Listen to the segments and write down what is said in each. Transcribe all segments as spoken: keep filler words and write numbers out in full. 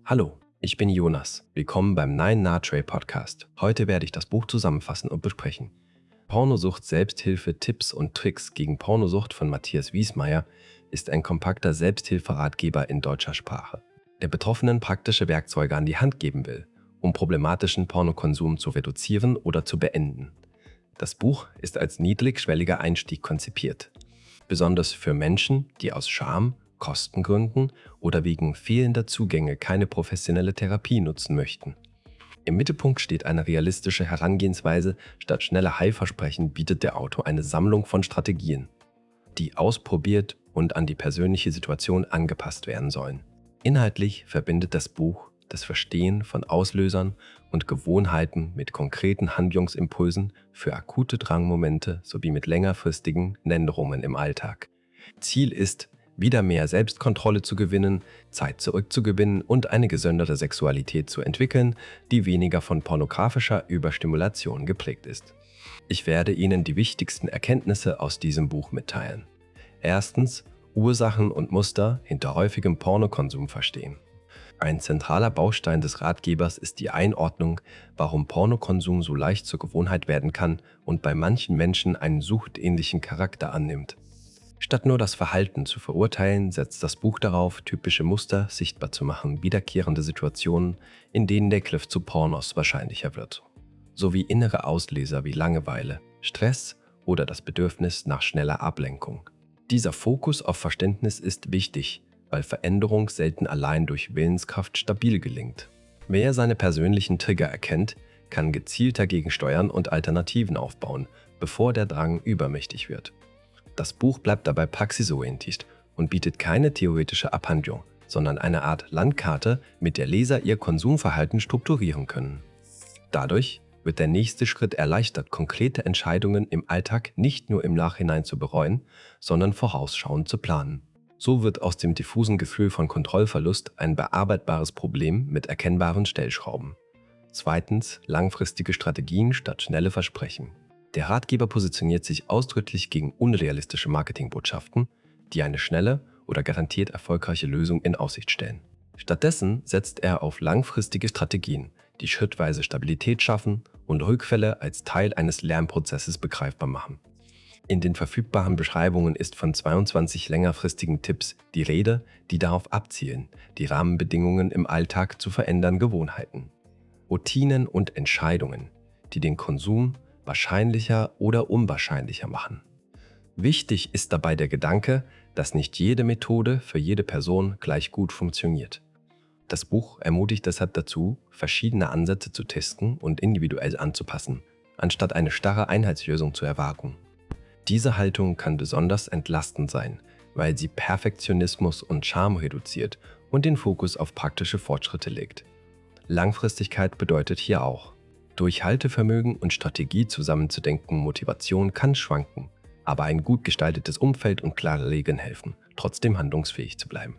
Hallo, ich bin Jonas. Willkommen beim Nine Nahtray Podcast. Heute werde ich das Buch zusammenfassen und besprechen. Pornosucht Selbsthilfe, Tipps und Tricks gegen Pornosucht von Matthias Wiesmeier ist ein kompakter Selbsthilferatgeber in deutscher Sprache, der Betroffenen praktische Werkzeuge an die Hand geben will, um problematischen Pornokonsum zu reduzieren oder zu beenden. Das Buch ist als niedrigschwelliger Einstieg konzipiert, besonders für Menschen, die aus Scham, Kostengründen oder wegen fehlender Zugänge keine professionelle Therapie nutzen möchten. Im Mittelpunkt steht eine realistische Herangehensweise. Statt schneller Heilversprechen bietet der Autor eine Sammlung von Strategien, die ausprobiert und an die persönliche Situation angepasst werden sollen. Inhaltlich verbindet das Buch das Verstehen von Auslösern und Gewohnheiten mit konkreten Handlungsimpulsen für akute Drangmomente sowie mit längerfristigen Änderungen im Alltag. Ziel ist, wieder mehr Selbstkontrolle zu gewinnen, Zeit zurückzugewinnen und eine gesündere Sexualität zu entwickeln, die weniger von pornografischer Überstimulation geprägt ist. Ich werde Ihnen die wichtigsten Erkenntnisse aus diesem Buch mitteilen. Erstens, Ursachen und Muster hinter häufigem Pornokonsum verstehen. Ein zentraler Baustein des Ratgebers ist die Einordnung, warum Pornokonsum so leicht zur Gewohnheit werden kann und bei manchen Menschen einen suchtähnlichen Charakter annimmt. Statt nur das Verhalten zu verurteilen, setzt das Buch darauf, typische Muster sichtbar zu machen, wiederkehrende Situationen, in denen der Griff zu Pornos wahrscheinlicher wird, sowie innere Auslöser wie Langeweile, Stress oder das Bedürfnis nach schneller Ablenkung. Dieser Fokus auf Verständnis ist wichtig, weil Veränderung selten allein durch Willenskraft stabil gelingt. Wer seine persönlichen Trigger erkennt, kann gezielter gegensteuern und Alternativen aufbauen, bevor der Drang übermächtig wird. Das Buch bleibt dabei praxisorientiert und bietet keine theoretische Abhandlung, sondern eine Art Landkarte, mit der Leser ihr Konsumverhalten strukturieren können. Dadurch wird der nächste Schritt erleichtert, konkrete Entscheidungen im Alltag nicht nur im Nachhinein zu bereuen, sondern vorausschauend zu planen. So wird aus dem diffusen Gefühl von Kontrollverlust ein bearbeitbares Problem mit erkennbaren Stellschrauben. Zweitens, langfristige Strategien statt schnelle Versprechen. Der Ratgeber positioniert sich ausdrücklich gegen unrealistische Marketingbotschaften, die eine schnelle oder garantiert erfolgreiche Lösung in Aussicht stellen. Stattdessen setzt er auf langfristige Strategien, die schrittweise Stabilität schaffen und Rückfälle als Teil eines Lernprozesses begreifbar machen. In den verfügbaren Beschreibungen ist von zweiundzwanzig längerfristigen Tipps die Rede, die darauf abzielen, die Rahmenbedingungen im Alltag zu verändern, Gewohnheiten, Routinen und Entscheidungen, die den Konsum wahrscheinlicher oder unwahrscheinlicher machen. Wichtig ist dabei der Gedanke, dass nicht jede Methode für jede Person gleich gut funktioniert. Das Buch ermutigt deshalb dazu, verschiedene Ansätze zu testen und individuell anzupassen, anstatt eine starre Einheitslösung zu erwarten. Diese Haltung kann besonders entlastend sein, weil sie Perfektionismus und Scham reduziert und den Fokus auf praktische Fortschritte legt. Langfristigkeit bedeutet hier auch, Durchhaltevermögen und Strategie zusammenzudenken. Motivation kann schwanken, aber ein gut gestaltetes Umfeld und klare Regeln helfen, trotzdem handlungsfähig zu bleiben.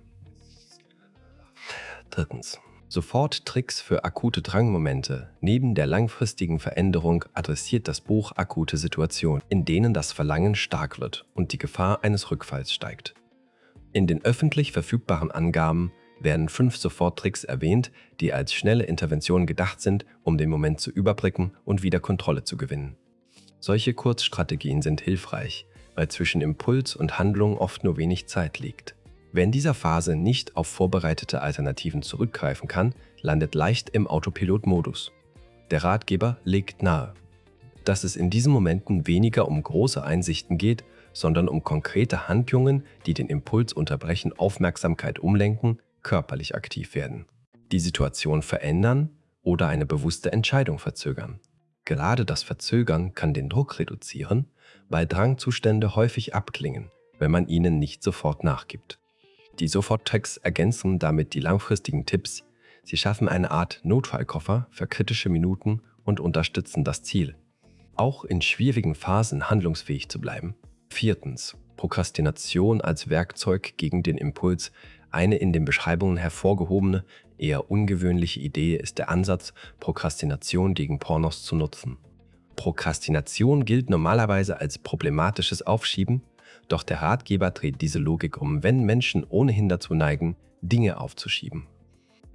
Drittens. Sofort Tricks für akute Drangmomente. Neben der langfristigen Veränderung adressiert das Buch akute Situationen, in denen das Verlangen stark wird und die Gefahr eines Rückfalls steigt. In den öffentlich verfügbaren Angaben werden fünf Soforttricks erwähnt, die als schnelle Intervention gedacht sind, um den Moment zu überbrücken und wieder Kontrolle zu gewinnen. Solche Kurzstrategien sind hilfreich, weil zwischen Impuls und Handlung oft nur wenig Zeit liegt. Wer in dieser Phase nicht auf vorbereitete Alternativen zurückgreifen kann, landet leicht im Autopilot-Modus. Der Ratgeber legt nahe, dass es in diesen Momenten weniger um große Einsichten geht, sondern um konkrete Handlungen, die den Impuls unterbrechen, Aufmerksamkeit umlenken, körperlich aktiv werden, die Situation verändern oder eine bewusste Entscheidung verzögern. Gerade das Verzögern kann den Druck reduzieren, weil Drangzustände häufig abklingen, wenn man ihnen nicht sofort nachgibt. Die Soforttricks ergänzen damit die langfristigen Tipps. Sie schaffen eine Art Notfallkoffer für kritische Minuten und unterstützen das Ziel, auch in schwierigen Phasen handlungsfähig zu bleiben. Viertens. Prokrastination als Werkzeug gegen den Impuls. Eine in den Beschreibungen hervorgehobene, eher ungewöhnliche Idee ist der Ansatz, Prokrastination gegen Pornos zu nutzen. Prokrastination gilt normalerweise als problematisches Aufschieben, doch der Ratgeber dreht diese Logik um, wenn Menschen ohnehin dazu neigen, Dinge aufzuschieben.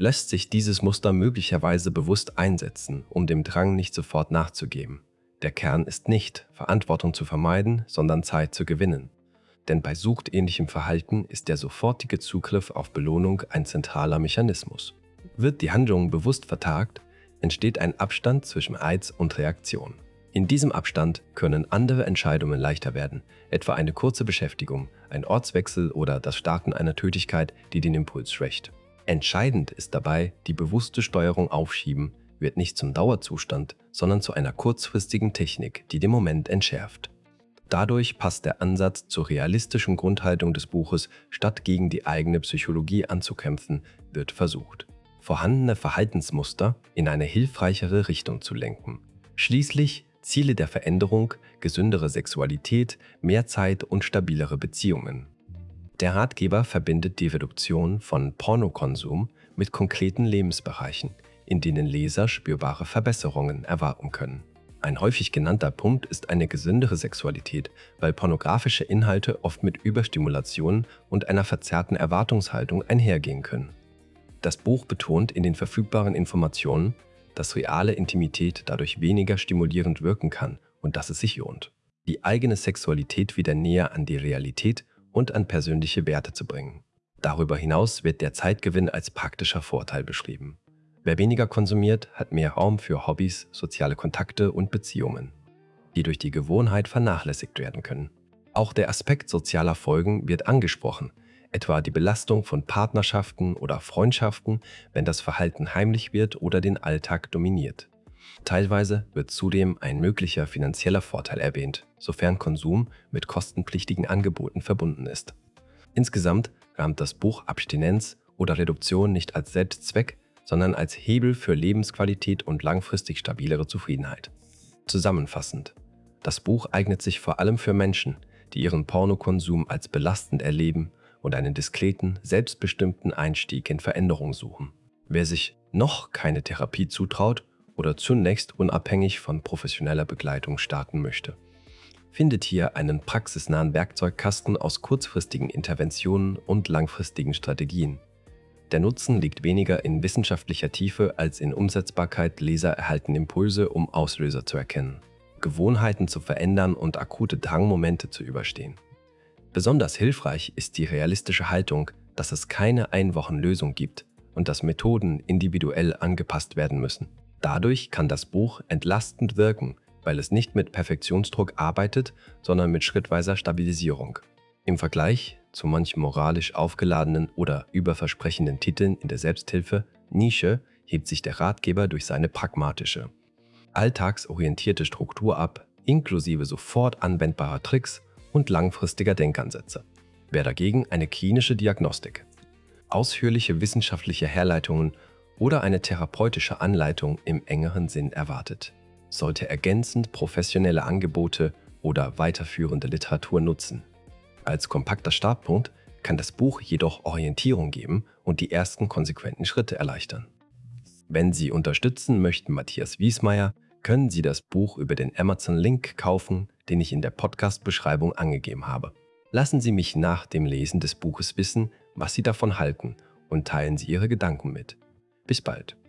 lässt sich dieses Muster möglicherweise bewusst einsetzen, um dem Drang nicht sofort nachzugeben. Der Kern ist nicht, Verantwortung zu vermeiden, sondern Zeit zu gewinnen. Denn bei suchtähnlichem Verhalten ist der sofortige Zugriff auf Belohnung ein zentraler Mechanismus. Wird die Handlung bewusst vertagt, entsteht ein Abstand zwischen Reiz und Reaktion. In diesem Abstand können andere Entscheidungen leichter werden, etwa eine kurze Beschäftigung, ein Ortswechsel oder das Starten einer Tätigkeit, die den Impuls schwächt. Entscheidend ist dabei, die bewusste Steuerung aufschieben, wird nicht zum Dauerzustand, sondern zu einer kurzfristigen Technik, die den Moment entschärft. Dadurch passt der Ansatz zur realistischen Grundhaltung des Buches, statt gegen die eigene Psychologie anzukämpfen, wird versucht, vorhandene Verhaltensmuster in eine hilfreichere Richtung zu lenken. Schließlich Ziele der Veränderung, gesündere Sexualität, mehr Zeit und stabilere Beziehungen. Der Ratgeber verbindet die Reduktion von Pornokonsum mit konkreten Lebensbereichen, in denen Leser spürbare Verbesserungen erwarten können. Ein häufig genannter Punkt ist eine gesündere Sexualität, weil pornografische Inhalte oft mit Überstimulation und einer verzerrten Erwartungshaltung einhergehen können. Das Buch betont in den verfügbaren Informationen, dass reale Intimität dadurch weniger stimulierend wirken kann und dass es sich lohnt, die eigene Sexualität wieder näher an die Realität und an persönliche Werte zu bringen. Darüber hinaus wird der Zeitgewinn als praktischer Vorteil beschrieben. Wer weniger konsumiert, hat mehr Raum für Hobbys, soziale Kontakte und Beziehungen, die durch die Gewohnheit vernachlässigt werden können. Auch der Aspekt sozialer Folgen wird angesprochen, etwa die Belastung von Partnerschaften oder Freundschaften, wenn das Verhalten heimlich wird oder den Alltag dominiert. Teilweise wird zudem ein möglicher finanzieller Vorteil erwähnt, sofern Konsum mit kostenpflichtigen Angeboten verbunden ist. Insgesamt rahmt das Buch Abstinenz oder Reduktion nicht als Selbstzweck, sondern als Hebel für Lebensqualität und langfristig stabilere Zufriedenheit. Zusammenfassend: Das Buch eignet sich vor allem für Menschen, die ihren Pornokonsum als belastend erleben und einen diskreten, selbstbestimmten Einstieg in Veränderung suchen. Wer sich noch keine Therapie zutraut oder zunächst unabhängig von professioneller Begleitung starten möchte, findet hier einen praxisnahen Werkzeugkasten aus kurzfristigen Interventionen und langfristigen Strategien. Der Nutzen liegt weniger in wissenschaftlicher Tiefe als in Umsetzbarkeit. Leser erhalten Impulse, um Auslöser zu erkennen, Gewohnheiten zu verändern und akute Drangmomente zu überstehen. Besonders hilfreich ist die realistische Haltung, dass es keine Einwochenlösung gibt und dass Methoden individuell angepasst werden müssen. Dadurch kann das Buch entlastend wirken, weil es nicht mit Perfektionsdruck arbeitet, sondern mit schrittweiser Stabilisierung. Im Vergleich zu manch moralisch aufgeladenen oder überversprechenden Titeln in der Selbsthilfe Nische hebt sich der Ratgeber durch seine pragmatische, alltagsorientierte Struktur ab, inklusive sofort anwendbarer Tricks und langfristiger Denkansätze. Wer dagegen eine klinische Diagnostik, ausführliche wissenschaftliche Herleitungen oder eine therapeutische Anleitung im engeren Sinn erwartet, sollte ergänzend professionelle Angebote oder weiterführende Literatur nutzen. Als kompakter Startpunkt kann das Buch jedoch Orientierung geben und die ersten konsequenten Schritte erleichtern. Wenn Sie unterstützen möchten Matthias Wiesmayer, können Sie das Buch über den Amazon-Link kaufen, den ich in der Podcast-Beschreibung angegeben habe. Lassen Sie mich nach dem Lesen des Buches wissen, was Sie davon halten, und teilen Sie Ihre Gedanken mit. Bis bald.